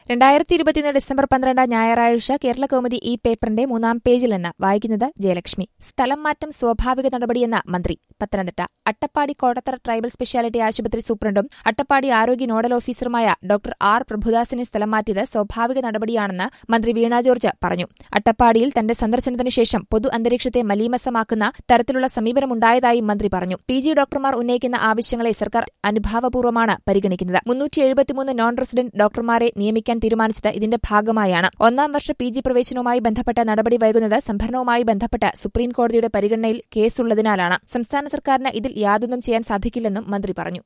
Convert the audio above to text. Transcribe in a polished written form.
2021 December 12 ഞായറാഴ്ച കേരളകൗമുദി ഈ പേപ്പറിന്റെ 3-ാം പേജിൽ നിന്ന് വായിക്കുന്നത് ജയലക്ഷ്മി. സ്ഥലം മാറ്റം സ്വാഭാവിക നടപടിയെന്ന മന്ത്രി. പത്തനംതിട്ട. അട്ടപ്പാടി കോടത്തറ ട്രൈബൽ സ്പെഷ്യാലിറ്റി ആശുപത്രി സൂപ്രണ്ടും അട്ടപ്പാടി ആരോഗ്യ നോഡൽ ഓഫീസറുമായ ഡോക്ടർ ആർ പ്രഭുദാസിനെ സ്ഥലം മാറ്റിയത് സ്വാഭാവിക നടപടിയാണെന്ന് മന്ത്രി വീണ ജോർജ് പറഞ്ഞു. അട്ടപ്പാടിയിൽ തന്റെ സന്ദർശനത്തിനു ശേഷം പൊതു അന്തരീക്ഷത്തെ മലീമസമാക്കുന്ന തരത്തിലുള്ള സമീപനമുണ്ടായതായി മന്ത്രി പറഞ്ഞു. PG ഡോക്ടർമാർ ഉന്നയിക്കുന്ന ആവശ്യങ്ങളെ സർക്കാർ അനുഭാവപൂർവ്വമാണ് പരിഗണിക്കുന്നത്. 373 നോൺ റെസിഡന്റ് ഡോക്ടർമാരെ നിയമിക്കാൻ തീരുമാനിച്ചത് ഇതിന്റെ ഭാഗമായാണ്. 1-ാം വർഷ PG പ്രവേശനവുമായി ബന്ധപ്പെട്ട നടപടി വൈകുന്നത് സംഭരണവുമായി ബന്ധപ്പെട്ട് സുപ്രീംകോടതിയുടെ പരിഗണനയിൽ കേസുള്ളതിനാലാണ്. സംസ്ഥാന സർക്കാരിന് ഇതിൽ യാതൊന്നും ചെയ്യാൻ സാധിക്കില്ലെന്നും മന്ത്രി പറഞ്ഞു.